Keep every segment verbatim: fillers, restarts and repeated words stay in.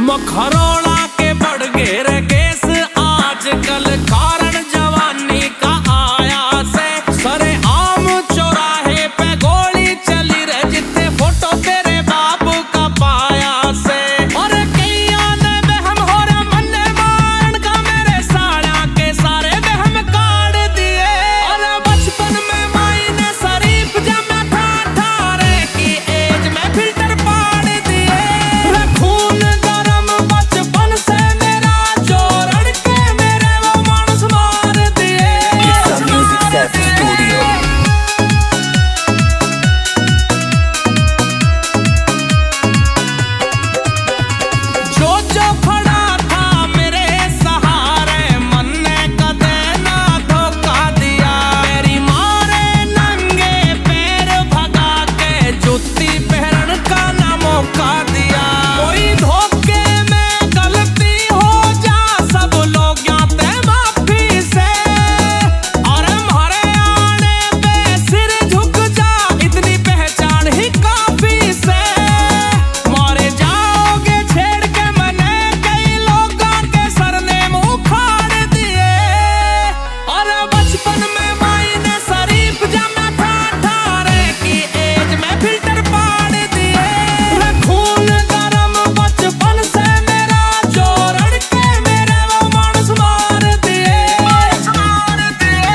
मखरौड़ा के बढ़ गए केस आजकल, कारण जवानी का आया से। सरे आम चौराहे पे गोली चली रे, जितने फोटो तेरे बाबू का पाया से। और कईया ने बहम हो रे मन्ने मारन का, मेरे साड़ा के सारे बहम काट दिए। और बचपन में माई ने शरीफ जमा था, अठारह की एज में फिल्टर पाड़ दिए। खून गरम बचपन से मेरा, जोड़ के मेरे वो मानस मार दिए। It's a Music Cafe Studio. जो जो खड़ा था मेरे सहारे, मन ने कदे ना धोखा दिया। मेरी मारे नंगे पैर भगा के, जूती पहनने का ना मौका दिया। कोई धोखे में गलती हो जा, सब लोग जाते माफी से। और हमारे आने पे सिर झुक जा, इतनी पहचान ही काफी से। मारे जाओगे छेड़ के मैंने कई लोगों के सरनेम उखाड़ दिए। और बचपन में माई ने शरीफ जमा था, अठारह की एज में फिल्टर पाड़ दिए। खून गरम बचपन से मेरा, जोड़ के मेरे वो मानस मार दिए। मार दिए।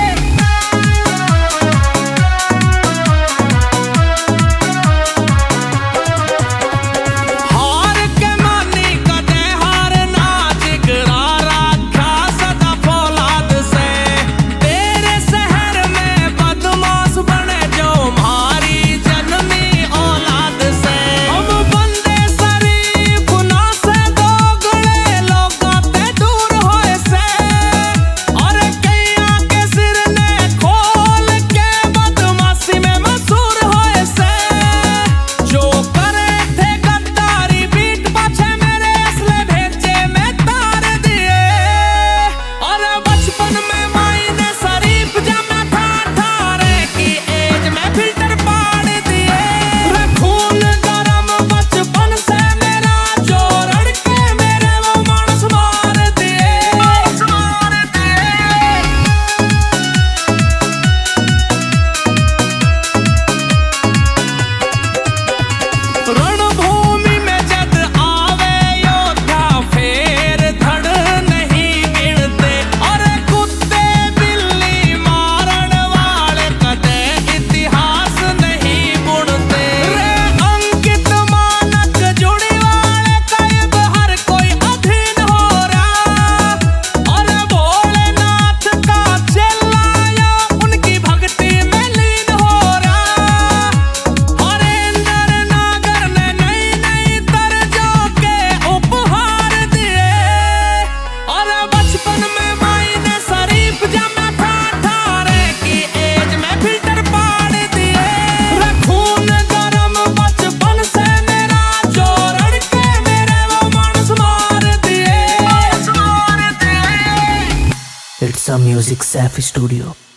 हार के मानी कदे हार ना, जिगरा रखा सदा फौलाद से। तेरे शहर में बदमाश बने जो, हमारी जन्मी औलाद से। हम बंदे शरीफ ना से, दोगले लोगों ते दूर होए से। और कईया के सिर ने खोल के, बदमाशी में मशहूर होए से। जो करे थे गद्दारी पीठ पाछे, मेरे असले भेजे में तार दिए। और बचपन में माई ने शरीफ जमा था, अठारह की एज में फिल्टर पाड़ दिए। खून गरम बचपन से मेरा, जोड़ के मेरे वो मानस मार दिए। मार दिए। रणभूमि में जद आवे योद्धा, फेर धड़ नहीं गिनते। और कुत्ते बिल्ली मारन वाले, कदे इतिहास नहीं बुनते। रे अंकित मानक जुड़ी वाले, कईब हर कोई अधीन हो रहा। और भोलेनाथ का चेलाया, उनकी भक्ति में लीन हो रहा। हरेंद्र नागर ने नई नई तर्जों के उपहार दिए। और बचपन में माई ने शरीफ जमा था, अठारह की एज में फिल्टर पाड़ दिए। खून गरम बचपन से मेरा, जोड़ के मेरे वो मानस मार दिए। मार दिए। It's a Music Cafe Studio.